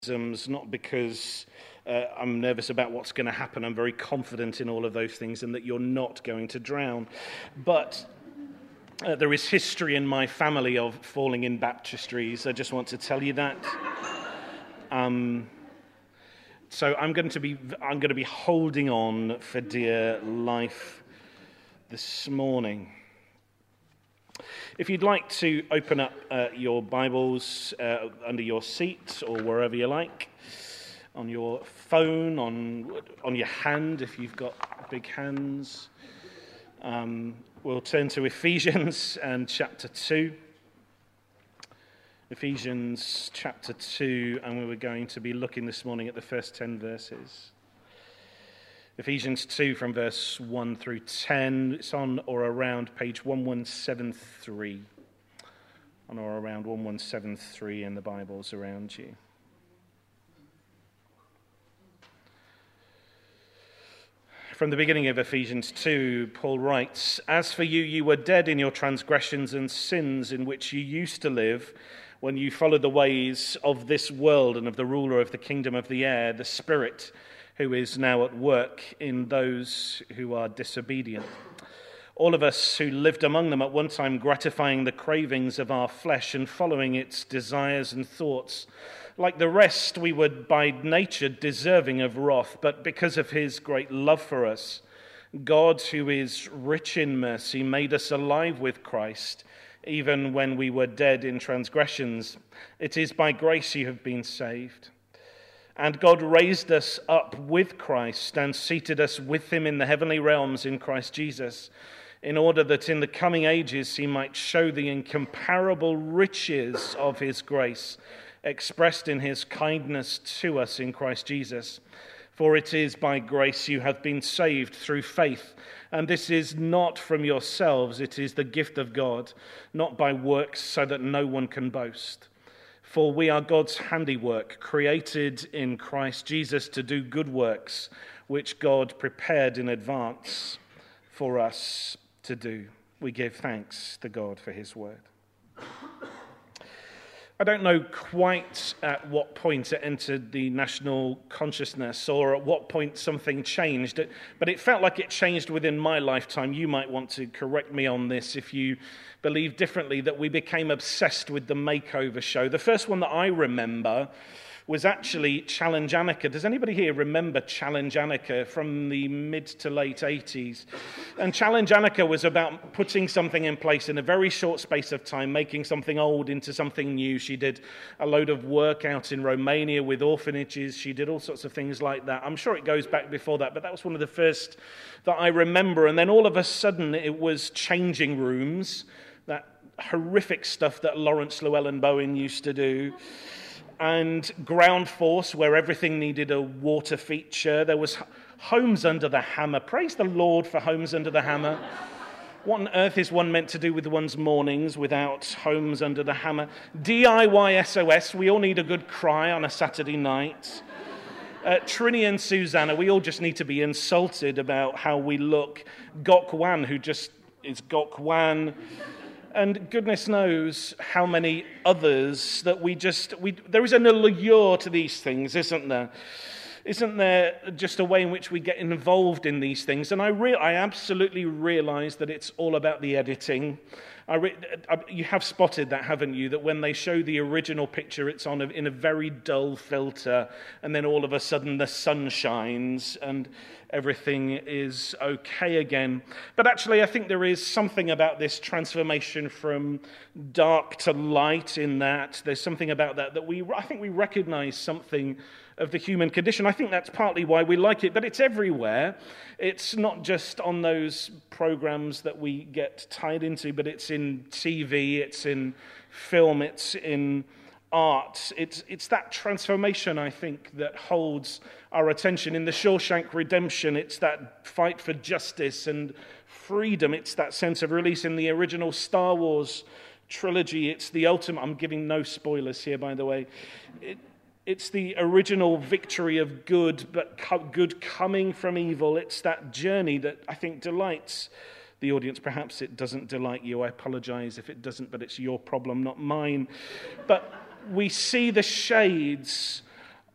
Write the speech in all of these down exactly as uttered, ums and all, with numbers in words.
Not because uh, I'm nervous about what's going to happen. I'm very confident in all of those things and that you're not going to drown. But uh, there is history in my family of falling in baptistries. I just want to tell you that. Um, so I'm going to be I'm going to be holding on for dear life this morning. If you'd like to open up uh, your Bibles uh, under your seat or wherever you like, on your phone, on on your hand if you've got big hands, um, we'll turn to Ephesians and chapter two. Ephesians chapter two, and we were going to be looking this morning at the first ten verses. Ephesians two from verse one through ten. It's on or around page eleven seventy-three. On or around eleven seventy-three in the Bibles around you. From the beginning of Ephesians two, Paul writes, "As for you, you were dead in your transgressions and sins in which you used to live when you followed the ways of this world and of the ruler of the kingdom of the air, the Spirit, who is now at work in those who are disobedient. All of us who lived among them at one time, gratifying the cravings of our flesh and following its desires and thoughts. Like the rest, we were by nature deserving of wrath, but because of his great love for us, God, who is rich in mercy, made us alive with Christ, even when we were dead in transgressions. It is by grace you have been saved. And God raised us up with Christ and seated us with him in the heavenly realms in Christ Jesus, in order that in the coming ages he might show the incomparable riches of his grace, expressed in his kindness to us in Christ Jesus. For it is by grace you have been saved through faith, and this is not from yourselves, it is the gift of God, not by works, so that no one can boast. For we are God's handiwork, created in Christ Jesus to do good works, which God prepared in advance for us to do." We give thanks to God for his word. I don't know quite at what point it entered the national consciousness or at what point something changed, but it felt like it changed within my lifetime. You might want to correct me on this if you believe differently, that we became obsessed with the makeover show. The first one that I remember was actually Challenge Anneka. Does anybody here remember Challenge Anneka from the mid to late eighties? And Challenge Anneka was about putting something in place in a very short space of time, making something old into something new. She did a load of work out in Romania with orphanages. She did all sorts of things like that. I'm sure it goes back before that, but that was one of the first that I remember. And then all of a sudden it was changing rooms, that horrific stuff that Laurence Llewelyn-Bowen used to do. And Ground Force, where everything needed a water feature. There was Homes Under the Hammer. Praise the Lord for Homes Under the Hammer. What on earth is one meant to do with one's mornings without Homes Under the Hammer? D I Y S O S, we all need a good cry on a Saturday night. Uh, Trini and Susanna, we all just need to be insulted about how we look. Gok Wan, who just is Gok Wan. And goodness knows how many others that we just, we, there is an allure to these things, isn't there? Isn't there just a way in which we get involved in these things? And I re- I absolutely realize that it's all about the editing. I re- I, you have spotted that, haven't you? That when they show the original picture, it's on a, in a very dull filter, and then all of a sudden the sun shines and everything is okay again. But actually, I think there is something about this transformation from dark to light in that. There's something about that that we, I think we recognize something of the human condition. I think that's partly why we like it, but it's everywhere. It's not just on those programs that we get tied into, but it's in T V, it's in film, it's in art. It's it's that transformation, I think, that holds our attention. In the Shawshank Redemption, it's that fight for justice and freedom. It's that sense of release. In the original Star Wars trilogy, it's the ultimate. I'm giving no spoilers here, by the way. It, It's the original victory of good, but good coming from evil. It's that journey that I think delights the audience. Perhaps it doesn't delight you. I apologize if it doesn't, but it's your problem, not mine. But we see the shades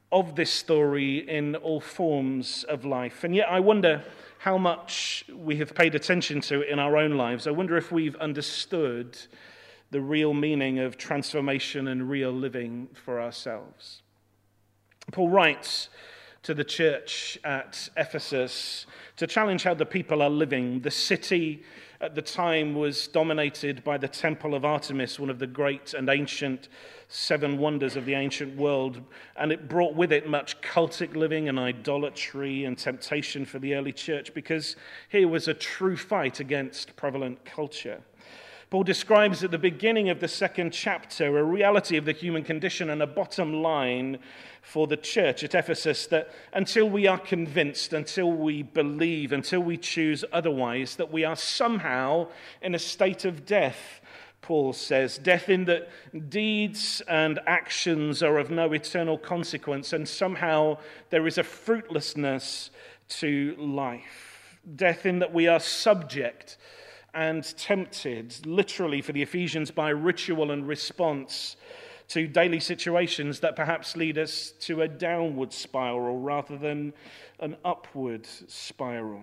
of this story in all forms of life. And yet I wonder how much we have paid attention to it in our own lives. I wonder if we've understood the real meaning of transformation and real living for ourselves. Paul writes to the church at Ephesus to challenge how the people are living. The city at the time was dominated by the Temple of Artemis, one of the great and ancient seven wonders of the ancient world, and it brought with it much cultic living and idolatry and temptation for the early church, because here was a true fight against prevalent culture. Paul describes at the beginning of the second chapter a reality of the human condition and a bottom line for the church at Ephesus, that until we are convinced, until we believe, until we choose otherwise, that we are somehow in a state of death, Paul says. Death in that deeds and actions are of no eternal consequence, and somehow there is a fruitlessness to life. Death in that we are subject and tempted, literally for the Ephesians, by ritual and response to daily situations that perhaps lead us to a downward spiral rather than an upward spiral.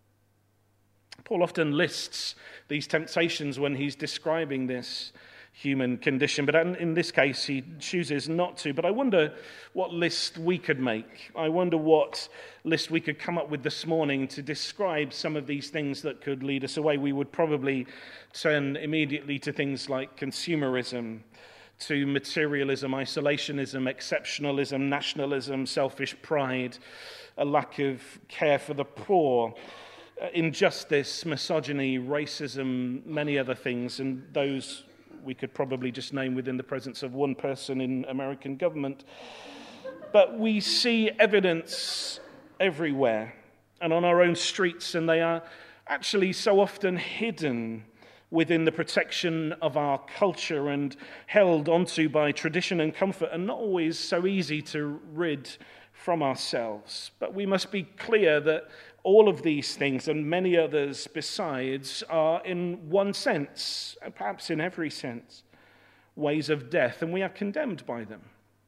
Paul often lists these temptations when he's describing this human condition, but in this case he chooses not to. But I wonder what list we could make. I wonder what list we could come up with this morning to describe some of these things that could lead us away. We would probably turn immediately to things like consumerism, to materialism, isolationism, exceptionalism, nationalism, selfish pride, a lack of care for the poor, injustice, misogyny, racism, many other things, and those we could probably just name within the presence of one person in American government. But we see evidence everywhere and on our own streets, and they are actually so often hidden within the protection of our culture and held onto by tradition and comfort, and not always so easy to rid from ourselves. But we must be clear that all of these things and many others besides are, in one sense, and perhaps in every sense, ways of death, and we are condemned by them.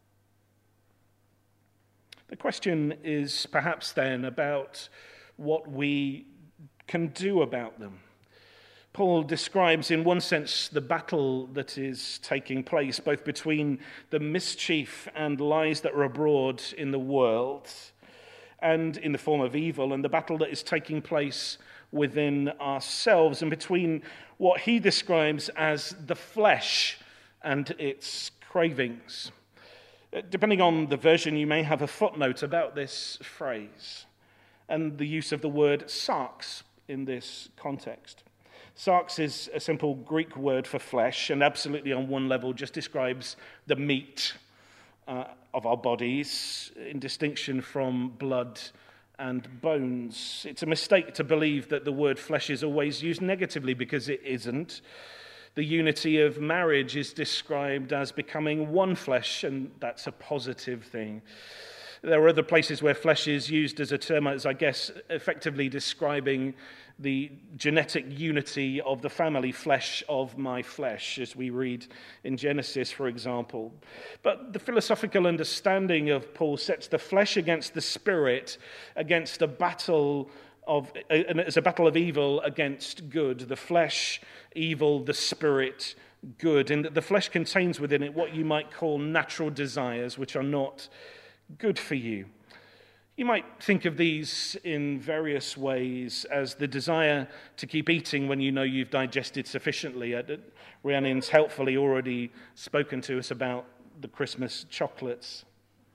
The question is perhaps then about what we can do about them. Paul describes, in one sense, the battle that is taking place, both between the mischief and lies that are abroad in the world and in the form of evil, and the battle that is taking place within ourselves, and between what he describes as the flesh and its cravings. Depending on the version, you may have a footnote about this phrase and the use of the word sarx in this context. Sarx is a simple Greek word for flesh, and absolutely on one level just describes the meat uh, of our bodies, in distinction from blood and bones. It's a mistake to believe that the word flesh is always used negatively, because it isn't. The unity of marriage is described as becoming one flesh, and that's a positive thing. There are other places where flesh is used as a term, as I guess, effectively describing the genetic unity of the family, flesh of my flesh, as we read in Genesis, for example. But the philosophical understanding of Paul sets the flesh against the spirit, against a battle of, and it's a battle of evil against good. The flesh, evil, the spirit, good. And the flesh contains within it what you might call natural desires, which are not good for you. You might think of these in various ways as the desire to keep eating when you know you've digested sufficiently. Rhiannon's helpfully already spoken to us about the Christmas chocolates.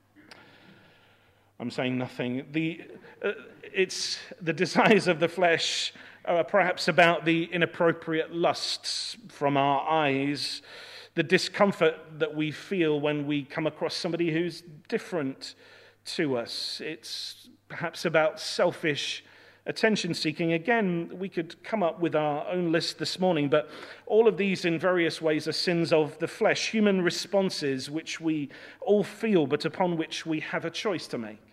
I'm saying nothing. The, uh, it's the desires of the flesh are perhaps about the inappropriate lusts from our eyes, the discomfort that we feel when we come across somebody who's different to us. It's perhaps about selfish attention-seeking. Again, we could come up with our own list this morning, but all of these in various ways are sins of the flesh, human responses which we all feel, but upon which we have a choice to make.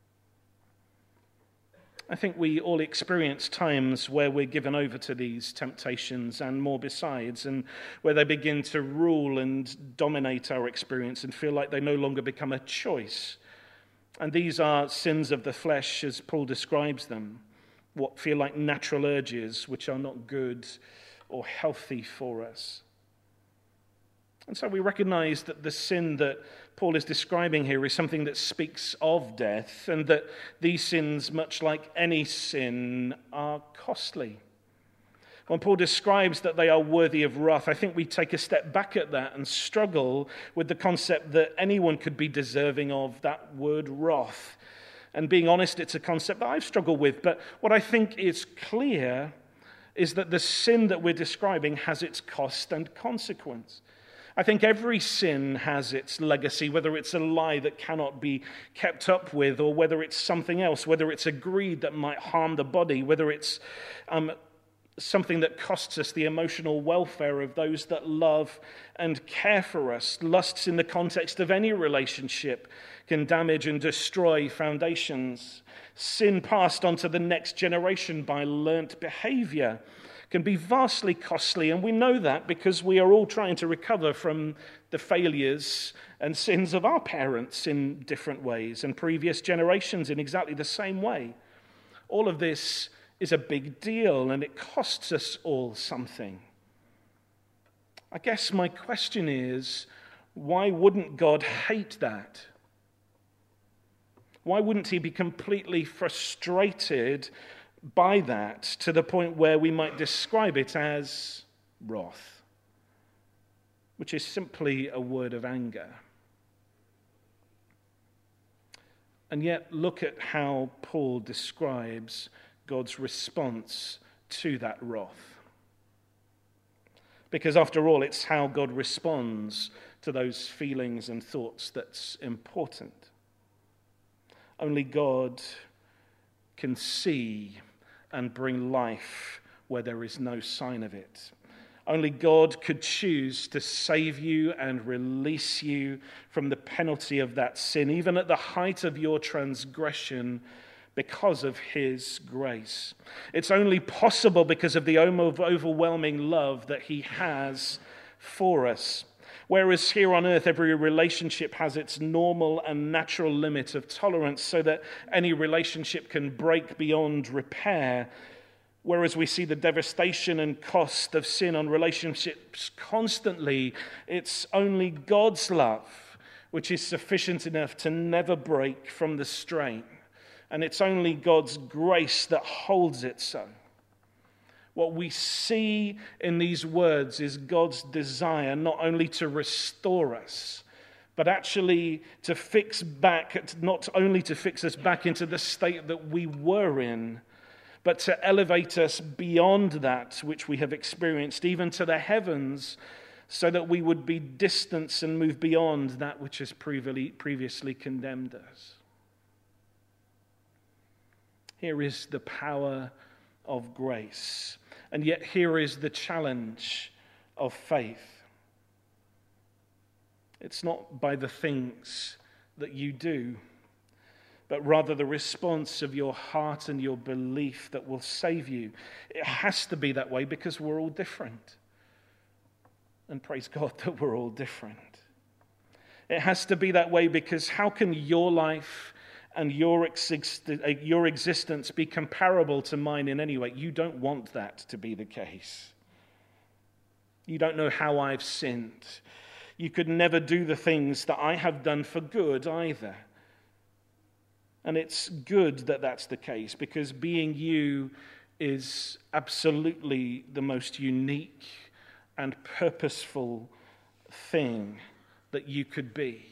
I think we all experience times where we're given over to these temptations and more besides, and where they begin to rule and dominate our experience and feel like they no longer become a choice, And these are sins of the flesh as Paul describes them, what feel like natural urges which are not good or healthy for us. And so we recognize that the sin that Paul is describing here is something that speaks of death, and that these sins, much like any sin, are costly. When Paul describes that they are worthy of wrath, I think we take a step back at that and struggle with the concept that anyone could be deserving of that word wrath. And being honest, it's a concept that I've struggled with. But what I think is clear is that the sin that we're describing has its cost and consequence. I think every sin has its legacy, whether it's a lie that cannot be kept up with, or whether it's something else, whether it's a greed that might harm the body, whether it's um, something that costs us the emotional welfare of those that love and care for us. Lusts in the context of any relationship can damage and destroy foundations. Sin passed on to the next generation by learnt behavior can be vastly costly, and we know that because we are all trying to recover from the failures and sins of our parents in different ways, and previous generations in exactly the same way. All of this is a big deal, and it costs us all something. I guess my question is, why wouldn't God hate that? Why wouldn't he be completely frustrated by that to the point where we might describe it as wrath, which is simply a word of anger? And yet, look at how Paul describes God's response to that wrath. Because after all, it's how God responds to those feelings and thoughts that's important. Only God can see and bring life where there is no sign of it. Only God could choose to save you and release you from the penalty of that sin, even at the height of your transgression, because of his grace. It's only possible because of the overwhelming love that he has for us. Whereas here on earth, every relationship has its normal and natural limit of tolerance so that any relationship can break beyond repair. Whereas we see the devastation and cost of sin on relationships constantly, it's only God's love which is sufficient enough to never break from the strain. And it's only God's grace that holds it so. What we see in these words is God's desire not only to restore us, but actually to fix back, not only to fix us back into the state that we were in, but to elevate us beyond that which we have experienced, even to the heavens, so that we would be distant and move beyond that which has previously condemned us. Here is the power of grace. And yet here is the challenge of faith. It's not by the things that you do, but rather the response of your heart and your belief that will save you. It has to be that way because we're all different. And praise God that we're all different. It has to be that way because how can your life and your, exist- your existence be comparable to mine in any way? You don't want that to be the case. You don't know how I've sinned. You could never do the things that I have done for good either. And it's good that that's the case, because being you is absolutely the most unique and purposeful thing that you could be.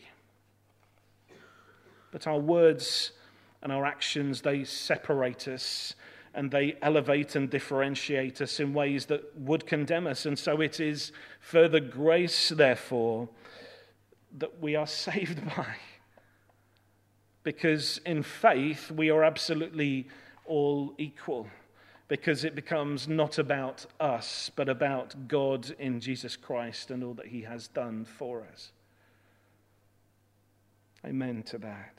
But our words and our actions, they separate us and they elevate and differentiate us in ways that would condemn us. And so it is further grace, therefore, that we are saved by. Because in faith, we are absolutely all equal. Because it becomes not about us, but about God in Jesus Christ and all that he has done for us. Amen to that.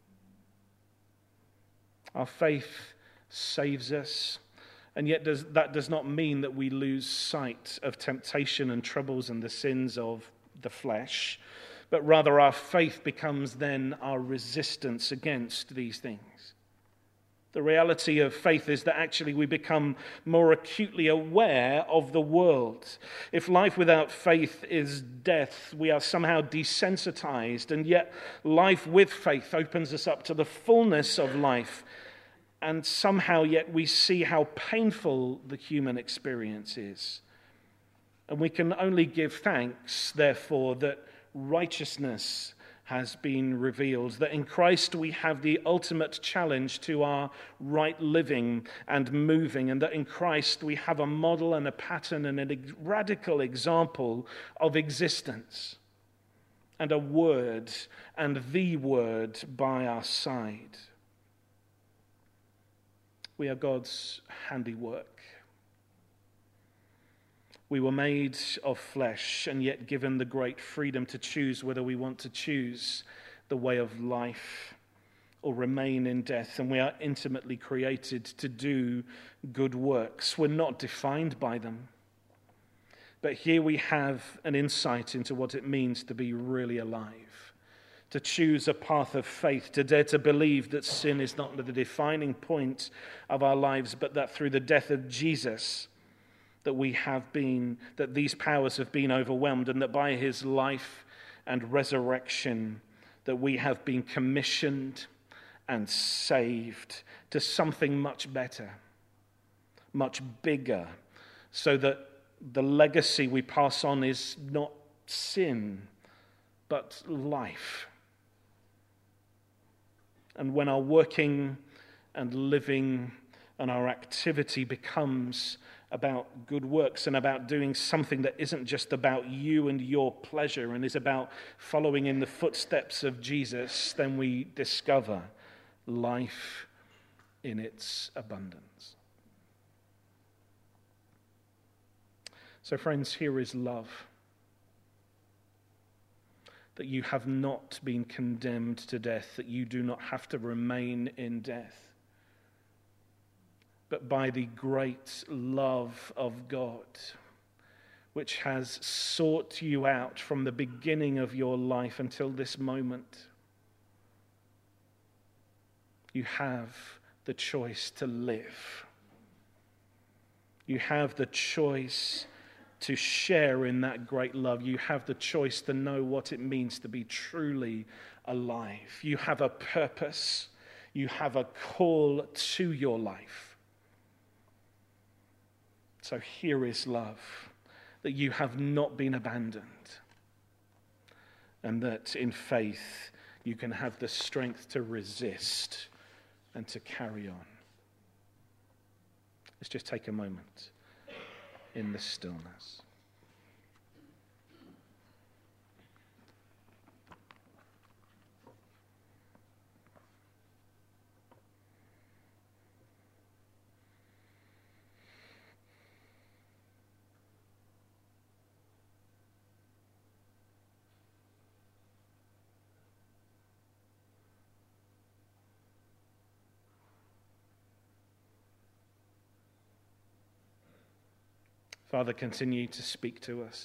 Our faith saves us, and yet does, that does not mean that we lose sight of temptation and troubles and the sins of the flesh, but rather our faith becomes then our resistance against these things. The reality of faith is that actually we become more acutely aware of the world. If life without faith is death, we are somehow desensitized, and yet life with faith opens us up to the fullness of life, and somehow yet we see how painful the human experience is. And we can only give thanks, therefore, that righteousness has been revealed, that in Christ we have the ultimate challenge to our right living and moving, and that in Christ we have a model and a pattern and a radical example of existence, and a word and the word by our side. We are God's handiwork. We were made of flesh and yet given the great freedom to choose whether we want to choose the way of life or remain in death. And we are intimately created to do good works. We're not defined by them. But here we have an insight into what it means to be really alive, to choose a path of faith, to dare to believe that sin is not the defining point of our lives, but that through the death of Jesus, that we have been, that these powers have been overwhelmed, and that by his life and resurrection, that we have been commissioned and saved to something much better, much bigger, so that the legacy we pass on is not sin, but life. And when our working and living and our activity becomes about good works and about doing something that isn't just about you and your pleasure and is about following in the footsteps of Jesus, then we discover life in its abundance. So friends, here is love. That you have not been condemned to death, that you do not have to remain in death, but by the great love of God, which has sought you out from the beginning of your life until this moment, you have the choice to live. You have the choice to share in that great love. You have the choice to know what it means to be truly alive. You have a purpose. You have a call to your life. So here is love, that you have not been abandoned, and that in faith you can have the strength to resist and to carry on. Let's just take a moment in the stillness. Father, continue to speak to us.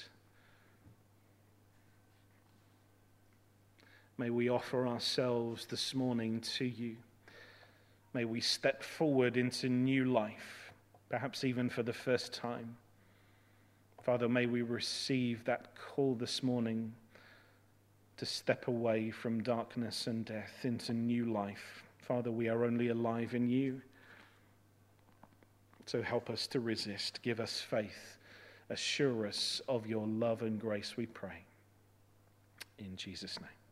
May we offer ourselves this morning to you. May we step forward into new life, perhaps even for the first time. Father, may we receive that call this morning to step away from darkness and death into new life. Father, we are only alive in you. So help us to resist. Give us faith. Assure us of your love and grace, we pray. In Jesus' name.